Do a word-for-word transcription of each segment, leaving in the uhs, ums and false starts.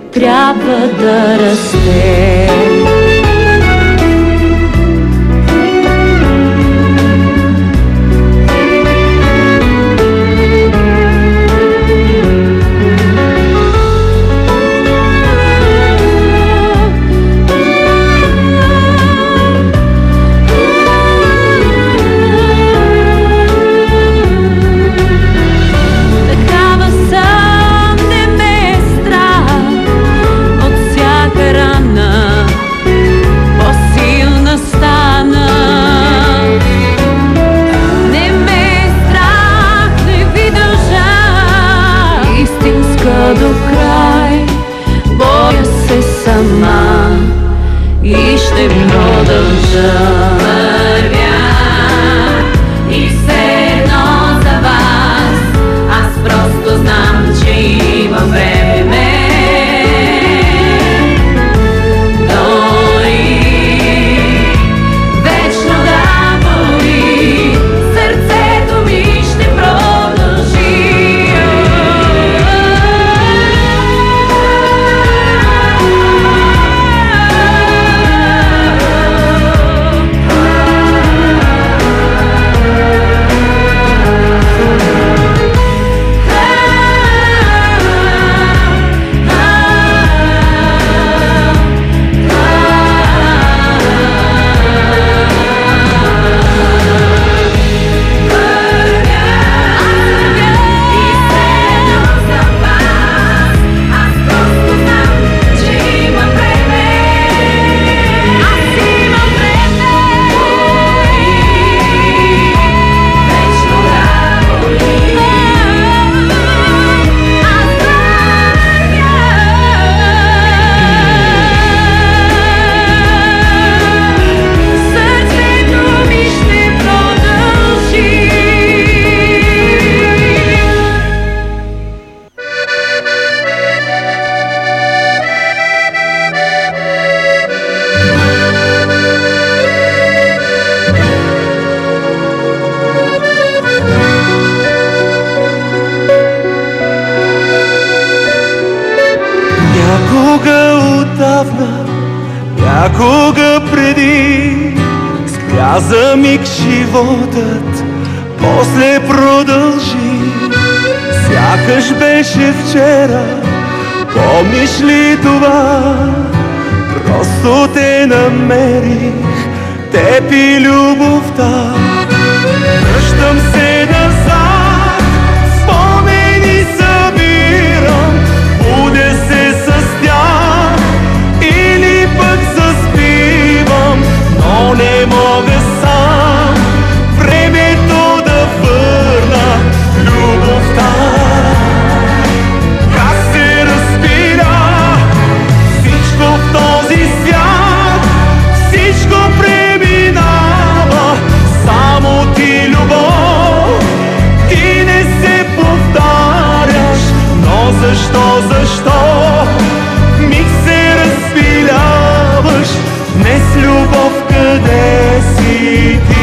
трябва да расте. До край боря се сама и ще продължа. Вървя и все едно за вас, аз просто знам, че има време. Дори вечно да боли, сърцето ми ще продължи. Някога отдавна, някога преди, спря за миг животът, после продължи. Сякаш беше вчера, помниш ли това? Просто те намерих, теб и любовта. Връщам се назад, спомени събирам, будя се с тях или пък заспивам, но не мога сам времето да върна любовта. Как се разпиля всичко в този свят, всичко преминава, само ти любов, ти не се повтаряш, но защо, защо миг се разпиляваш, днес любов къде си ти?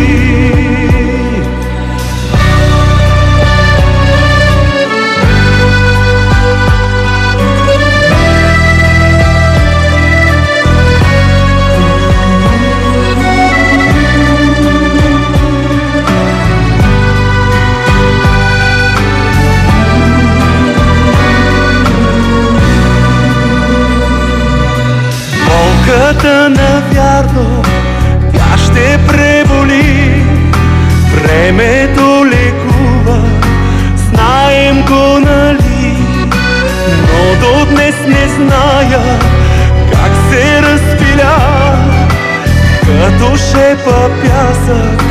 Болката навярно, тя ще преболи, времето лекува, знаем го, нали? Но до днес не зная как се разпиля, като шепа пясък